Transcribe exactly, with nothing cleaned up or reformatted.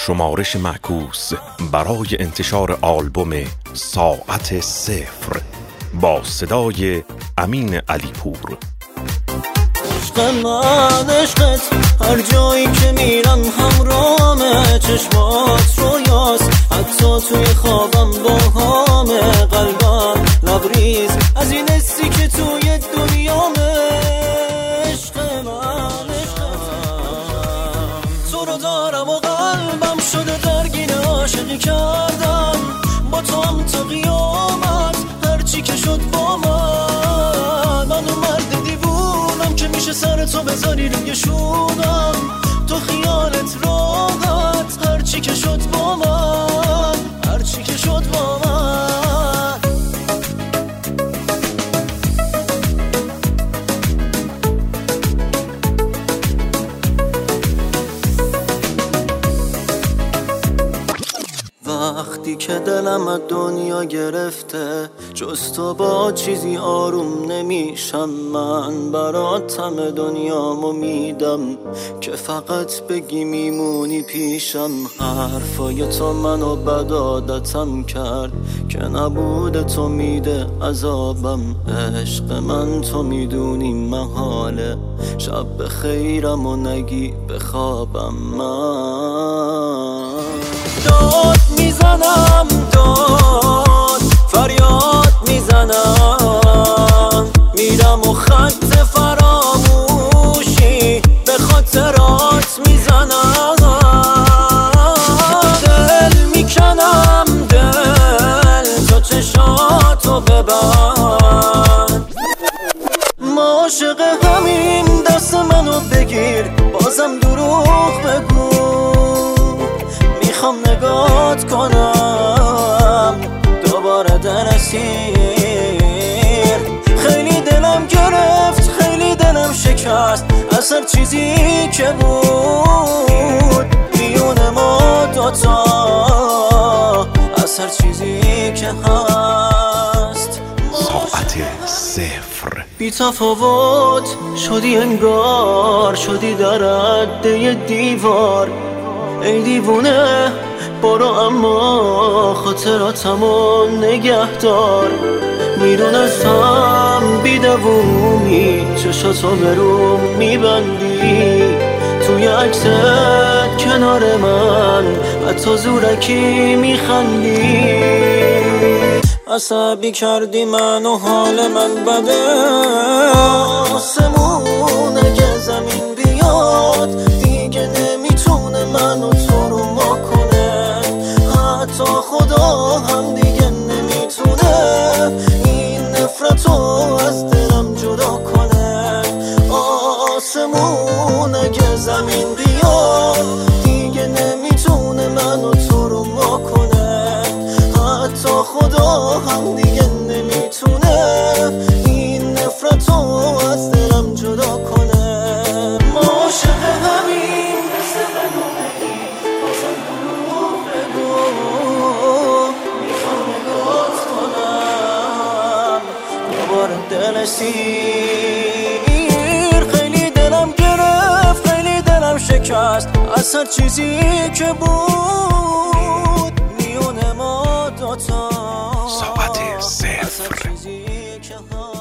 شمارش معکوس برای انتشار آلبوم ساعت صفر با صدای امین علیپور. عشق من عشقت هر جایی که میرم همراهمه، چشمات رویاست حتی توی خوابم باهامه، قلبم لبریز از این حسی که توی دنیامه. عشق من عشقت تو رو دارم و قلبم شده درگین عاشقی کردم، با تو هم تا قیامت هرچی که شد با من. من اون مرد دیوونم که میشه سر تو بذاری روی شونم، تو خیالت راحت هرچی که شد با من، هرچی که شد با من. وقتی که دلم از دنیا گرفته، جز تو با چیزی آروم نمیشم. من برات همه دنیامو میدم که فقط بگی میمونی پیشم. حرفای تو منو بد عادتم کرد که نبوده تو میده عذابم. عشق من تو میدونی محاله، شب بخیرم و نگی بخوابم. من داد میزنم، داد فریاد میزنم، میرم و خط فراموشی به خاطرات میزنم. دل میکنم دل تو چشاتو ببند، ما عاشق همین دست منو بگیر بازم دروغ بگو. میخوام نگات کنم دوباره در اسیر، خیلی دلم گرفت خیلی دلم شکست از هر چیزی که بود میون ما دوتا، از هر چیزی که هست. ساعت صفر بی تفاوت شدی انگار، شدی در عده دیوار. ای دیوونه برو اما خاطراتمو نگه دار. میدونستم بیدوومی چشاتو به روم میبندی، توی عکست کنار من حتی زورکی میخندی. عصبی کردی من و حال من بده، آسمون اگه زمین بیاد دیگه نمیتونه منو تو رو ما کنه. حتی خدا هم دیگه نمیتونه این نفرتو از دلم جدا کنه. آسمون اگه زمین بیاد دیگه نمیتونه منو تو رو ما کنه. حتی خدا هم دیگه نمیتونه این نفرتو از دلم جدا کنه. ما عاشق همین دست منو بگیر بازم دروغ بگو. میخوام نگات کنم دوباره دل سیر، خیلی دلم گرفت خیلی دلم شکست از هر چیزی که بود میون ما دوتا. ساعت صفر از هر چیزی که